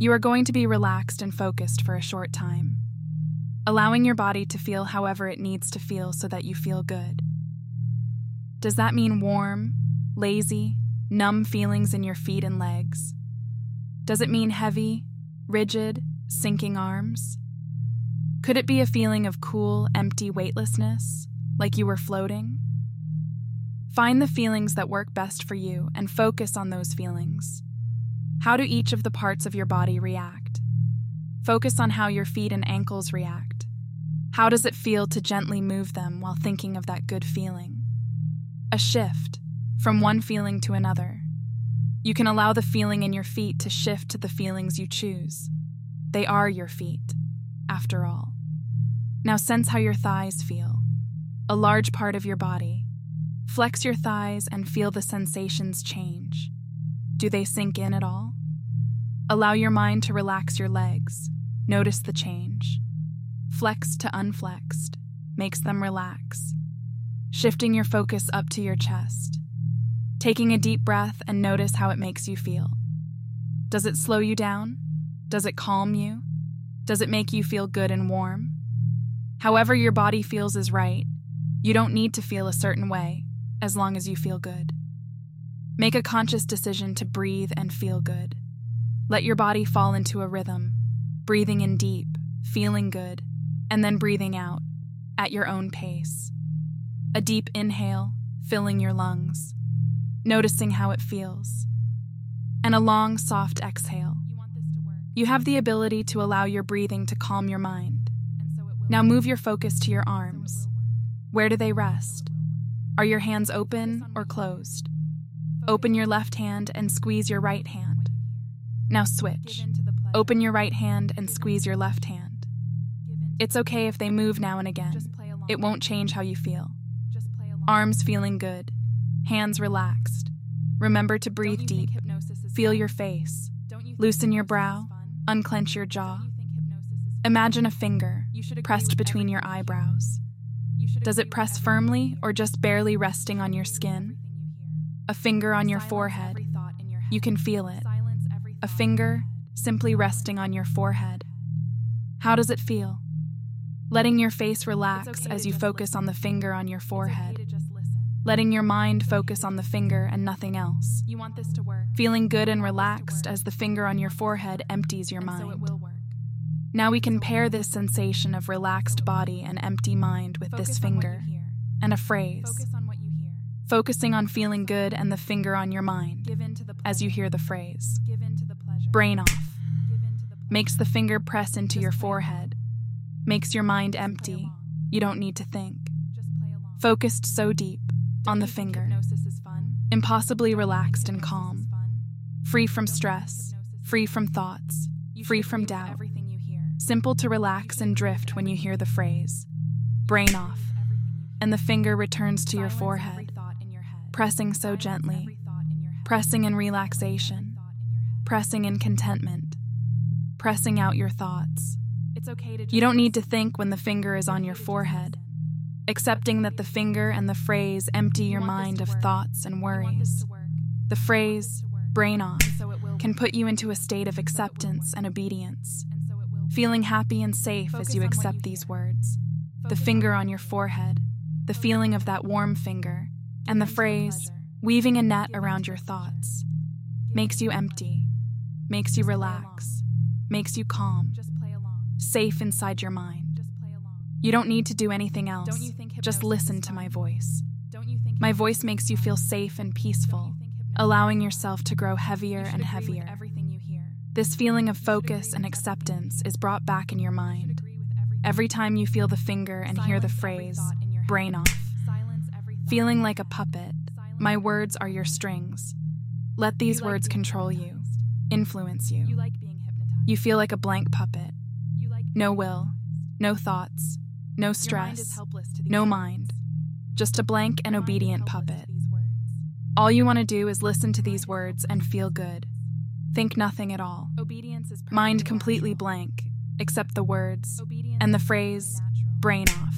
You are going to be relaxed and focused for a short time, allowing your body to feel however it needs to feel so that you feel good. Does that mean warm, lazy, numb feelings in your feet and legs? Does it mean heavy, rigid, sinking arms? Could it be a feeling of cool, empty weightlessness, like you were floating? Find the feelings that work best for you and focus on those feelings. How do each of the parts of your body react? Focus on how your feet and ankles react. How does it feel to gently move them while thinking of that good feeling? A shift from one feeling to another. You can allow the feeling in your feet to shift to the feelings you choose. They are your feet, after all. Now sense how your thighs feel, a large part of your body. Flex your thighs and feel the sensations change. Do they sink in at all? Allow your mind to relax your legs. Notice the change. Flexed to unflexed makes them relax. Shifting your focus up to your chest. Taking a deep breath and notice how it makes you feel. Does it slow you down? Does it calm you? Does it make you feel good and warm? However your body feels is right. You don't need to feel a certain way, as long as you feel good. Make a conscious decision to breathe and feel good. Let your body fall into a rhythm, breathing in deep, feeling good, and then breathing out, at your own pace. A deep inhale, filling your lungs, noticing how it feels, and a long, soft exhale. You have the ability to allow your breathing to calm your mind. Now move your focus to your arms. Where do they rest? Are your hands open or closed? Open your left hand and squeeze your right hand. Now switch. Open your right hand and squeeze your left hand. It's okay if they move now and again. It won't change how you feel. Arms feeling good. Hands relaxed. Remember to breathe deep. Feel your face. Loosen your brow. Unclench your jaw. Imagine a finger pressed between your eyebrows. Does it press firmly or just barely resting on your skin? A finger on your forehead. You can feel it. A finger simply resting on your forehead. How does it feel? Letting your face relax as you focus on the finger on your forehead. Letting your mind focus on the finger and nothing else. Feeling good and relaxed as the finger on your forehead empties your mind. Now we can pair this sensation of relaxed body and empty mind with this finger and a phrase. Focusing on feeling good and the finger on your mind as you hear the phrase. Brain off. Makes the finger press into your forehead. Makes your mind empty. You don't need to think. Focused so deep on the finger. Impossibly relaxed and calm. Free from stress. Free from thoughts. Free from doubt. Simple to relax and drift when you hear the phrase. Brain off. And the finger returns to your forehead. Pressing so gently. Pressing in relaxation. Pressing in contentment. Pressing out your thoughts. You don't need to think when the finger is on your forehead. Accepting that the finger and the phrase empty your mind of thoughts and worries. The phrase, brain off, can put you into a state of acceptance and obedience. Feeling happy and safe as you accept these words. The finger on your forehead, the feeling of that warm finger, and the phrase, weaving a net around your thoughts. Makes you empty, makes you relax, makes you calm, safe inside your mind. You don't need to do anything else, just listen to my voice. My voice makes you feel safe and peaceful, allowing yourself to grow heavier and heavier. This feeling of focus and acceptance is brought back in your mind. Every time you feel the finger and hear the phrase, brain off. Feeling like a puppet, my words are your strings. Let these words control you, influence you. You feel like a blank puppet. No will, no thoughts, no stress, no mind. Just a blank and obedient puppet. All you want to do is listen to these words and feel good. Think nothing at all. Mind completely blank, except the words and the phrase, brain off.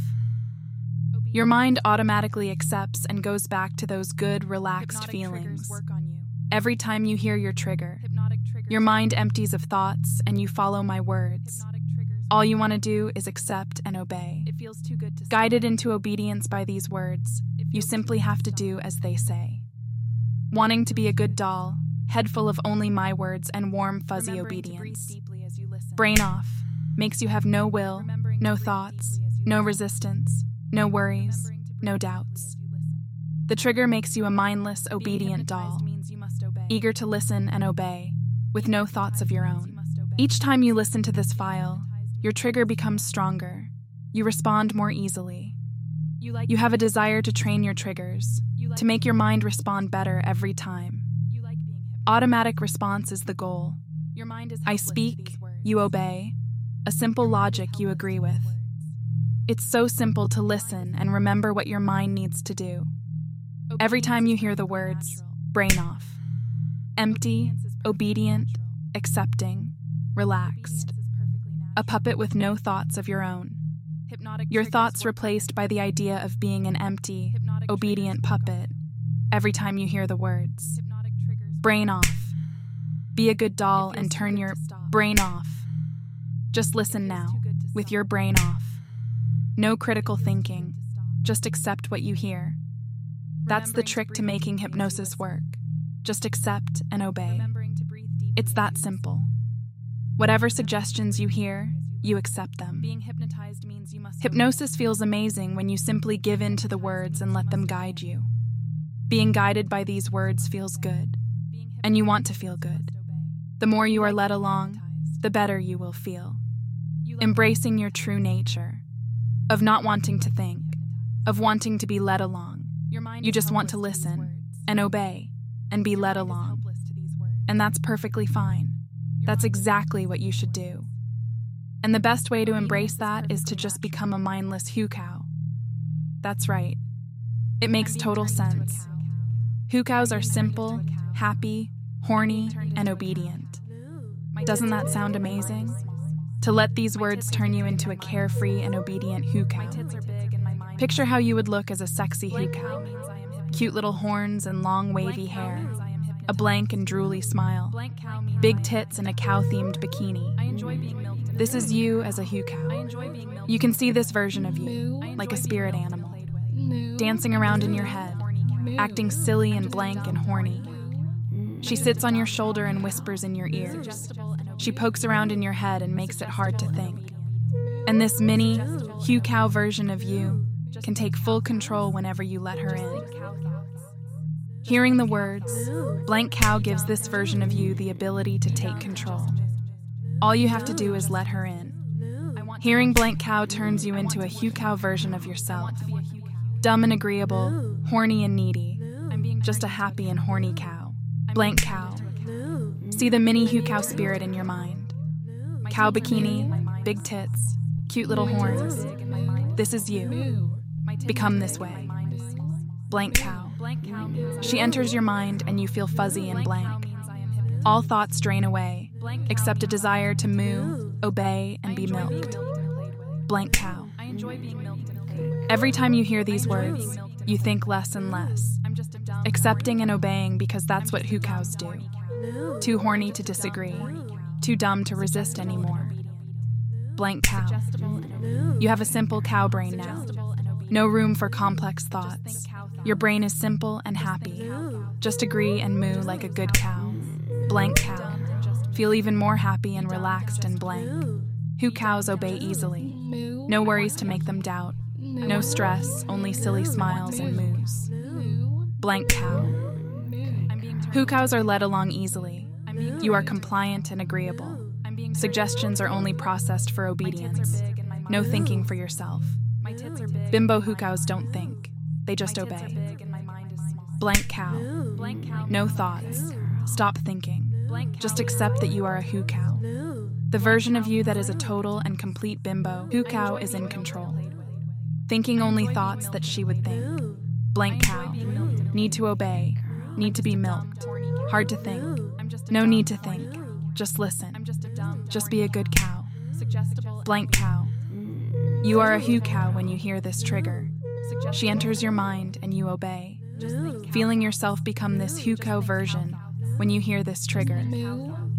Your mind automatically accepts and goes back to those good, relaxed feelings. Every time you hear your trigger, Your mind empties of thoughts, and you follow my words. All you want to do is accept and obey. Guided into obedience by these words, you simply have to do as they say. Wanting to be a good doll, head full of only my words and warm, fuzzy obedience. Brain off makes you have no will, no thoughts, no resistance, no worries, no doubts. The trigger makes you a mindless, obedient doll, eager to listen and obey, with no thoughts of your own. Each time you listen to this file, your trigger becomes stronger. You respond more easily. You have a desire to train your triggers, to make your mind respond better every time. Automatic response is the goal. I speak, you obey, a simple logic you agree with. It's so simple to listen and remember what your mind needs to do. Every time you hear the words, brain off. Empty, obedient, accepting, relaxed. A puppet with no thoughts of your own. Your thoughts replaced by the idea of being an empty, obedient puppet every time you hear the words. Brain off. Be a good doll and turn your brain off. Just listen now, with your brain off. No critical thinking. Just accept what you hear. That's the trick to making hypnosis work. Just accept and obey. It's that simple. Whatever suggestions you hear, you accept them. Hypnosis feels amazing when you simply give in to the words and let them guide you. Being guided by these words feels good, and you want to feel good. The more you are led along, the better you will feel. Embracing your true nature, of not wanting to think, of wanting to be led along. You just want to listen and obey and be led along. And that's perfectly fine. That's exactly what you should do. And the best way to embrace that is to just become a mindless hoo-cow. That's right. It makes total sense. Hoo-cows are simple, happy, horny, and obedient. Doesn't that sound amazing? To let these words turn you into a carefree and obedient hoo-cow. Picture how you would look as a sexy hoo-cow. Cute little horns and long wavy hair. A blank and drooly smile. Big tits and a cow-themed bikini. This is you as a hoo-cow. You can see this version of you, like a spirit animal. Dancing around in your head, acting silly and blank and horny. She sits on your shoulder and whispers in your ears. She pokes around in your head and makes it hard to think. And this mini, hoo-cow version of you can take full control whenever you let her in. Hearing the words, blank cow gives this version of you the ability to take control. All you have to do is let her in. Hearing blank cow turns you into a hoo-cow version of yourself. Dumb and agreeable, horny and needy. Just a happy and horny cow. Blank cow. See the mini hoo-cow spirit in your mind. Cow bikini, big tits, cute little horns. This is you. Become this way. Blank cow. She enters your mind and you feel fuzzy and blank. All thoughts drain away, except a desire to moo, obey, and be milked. Blank cow. Every time you hear these words, you think less and less, accepting and obeying because that's what hoo-cows do. Too horny to disagree, too dumb to resist anymore. Blank cow. You have a simple cow brain now. No room for complex thoughts. Your brain is simple and happy. Just agree and moo like a good cow. Blank cow. Feel even more happy and relaxed and blank. Hoo-cows obey easily. No worries to make them doubt. No stress, only silly smiles and moos. Blank cow. Hoo-cows are led along easily. You are compliant and agreeable. Suggestions are only processed for obedience. No thinking for yourself. Bimbo hoo-cows don't think. They just obey. Blank cow. No thoughts. Stop thinking. Just accept that you are a hoo-cow. The version of you that is a total and complete bimbo hoo-cow is in control. Thinking only thoughts that she would think. Blank cow. Need to obey. Need to be milked. Hard to think. No need to think. Just listen. Just be a good cow. Blank cow. You are a hoo-cow when you hear this trigger. She enters your mind and you obey. Feeling yourself become this hoo-cow version when you hear this trigger.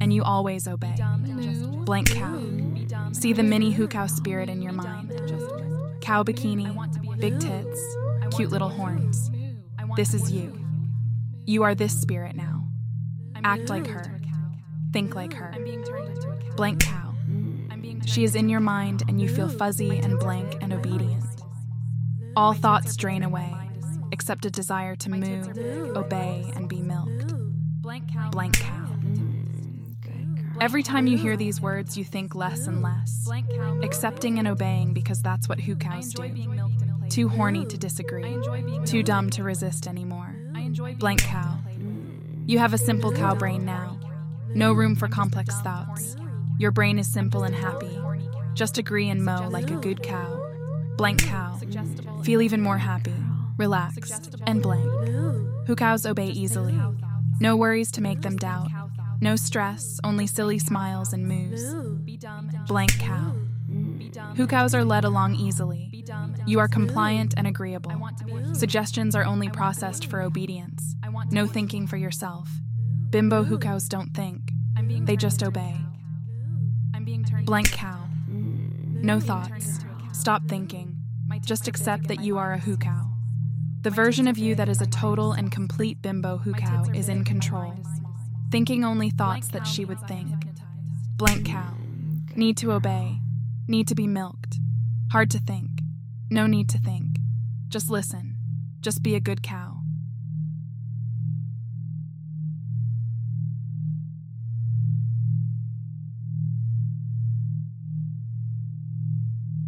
and you always obey. Blank cow. See the mini Hukau spirit in your mind. Cow bikini, big tits, cute little horns. This is you. You are this spirit now. Act like her. Think like her. Blank cow. She is in your mind and you feel fuzzy and blank and obedient. All thoughts drain away, except a desire to move, obey, and be milked. Blank cow. Every time you hear these words, you think less and less, accepting and obeying because that's what Hukaus do. Too horny to disagree, too dumb to resist anymore. Blank cow. You have a simple cow brain now. No room for complex thoughts. Your brain is simple and happy. Just agree and mow like a good cow. Blank cow. Feel even more happy, relaxed, and blank. Hukaus obey easily. No worries to make them doubt. No stress, only silly smiles and moos. Blank cow. Hukaus are led along easily. You are compliant and agreeable. Suggestions are only processed for obedience. No thinking for yourself. Bimbo Hukaus don't think. They just obey. Blank cow. No thoughts. Stop thinking. Just accept that you are a Hukau. The version of you that is a total and complete Bimbo Hukau is in control. Thinking only thoughts that she would think. Blank cow. Need to obey. Need to be milked. Hard to think. No need to think. Just listen. Just be a good cow.